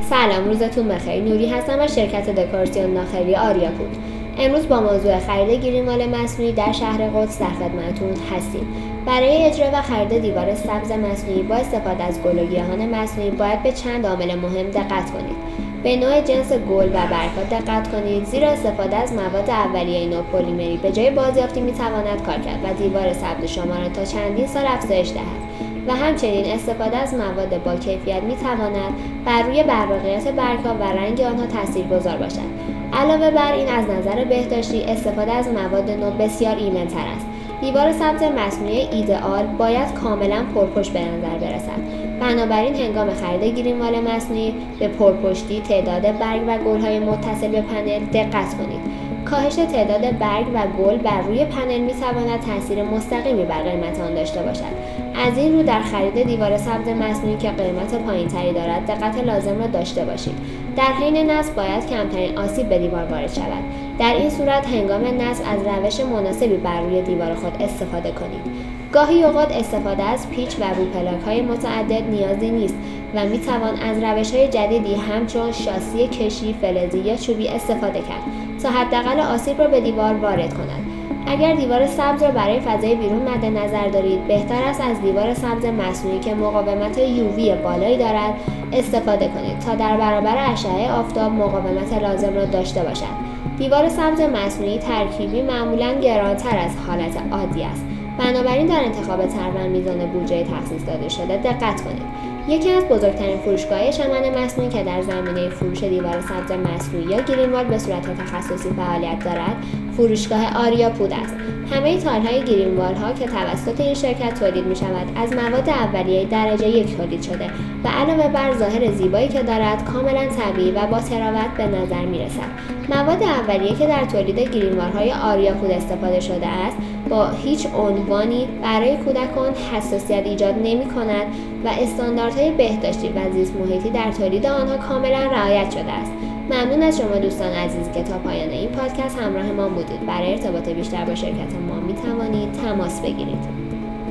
سلام، روزتون بخیر. نوری هستم از شرکت دکوراسیون ناخلی آریاپور. امروز با موضوع خرید گرین وال مصنوعی در شهر قدس در خدمتتون هستیم. برای اجرا و خرید دیوار سبز مصنوعی با استفاده از گل و گیاهان مصنوعی باید به چند عامل مهم دقت کنید. به نوع جنس گل و برگ‌ها دقت کنید، زیرا استفاده از مواد اولیه نو پلیمری به جای بازیافتی می‌تواند کار کرد و دیوار سبز شما را تا چندین سال افزایش دهد. و همچنین استفاده از مواد با کیفیت می‌تواند بر روی براقیت برگ‌ها و رنگ آنها تاثیرگذار باشد. علاوه بر این، از نظر بهداشتی استفاده از مواد نو بسیار ایمن‌تر است. دیوار سبز مصنوعی ایدئال باید کاملا پرپشت به نظر برسد. بنابراین هنگام خرید گرین وال مصنوعی به پرپشتی، تعداد برگ و گل‌های متصل به پنل دقت کنید. کاهش تعداد برگ و گل بر روی پنل می‌تواند تاثیر مستقیمی بر قیمت آن داشته باشد. از این رو در خرید دیوار سبز مصنوعی که قیمت پایین‌تری دارد دقت لازم را داشته باشید. در حین نصب باید کمترین آسیب به دیوار وارد شود. در این صورت هنگام نصب از روش مناسبی بر روی دیوار خود استفاده کنید. گاهی اوقات استفاده از پیچ و روپلاک‌های متعدد نیازی نیست و می‌توان از روش‌های جدیدی همچون شاسی کشی، فلزی یا چوبی استفاده کرد تا حداقل آسیب را به دیوار وارد کند. اگر دیوار سبز را برای فضای بیرون مد نظر دارید، بهتر است از دیوار سبز مصنوعی که مقاومت UV بالایی دارد استفاده کنید تا در برابر اشعه آفتاب مقاومت لازم را داشته باشد. دیوار سبز مصنوعی ترکیبی معمولاً گرانتر از حالت عادی است. بنابراین در انتخاب طرح و میزان بودجه تخصیص داده شده دقت کنید. یکی از بزرگترین فروشگاه‌های شمن مصنوعی که در زمینه فروش دیوار سبز مصنوعی یا گرین وال به صورت تخصصی فعالیت دارد، فروشگاه آریاپور است. همه تال‌های گرین وال ها که توسط این شرکت تولید می‌شود از مواد اولیه درجه 1 تولید شده و علاوه بر ظاهر زیبایی که دارد، کاملا طبیعی و با تراوت به نظر می‌رسد. مواد اولیه که در تولید گرین وال های آریاپور استفاده شده است، با هیچ عنوانی برای کودکان حساسیت ایجاد نمی‌کند و استانداردهای بهداشتی و زیست محیطی در تولید آنها کاملا رعایت شده است. ممنون از شما دوستان عزیز که تا پایان این پادکست همراه ما بودید. برای ارتباط بیشتر با شرکت ما می توانید تماس بگیرید.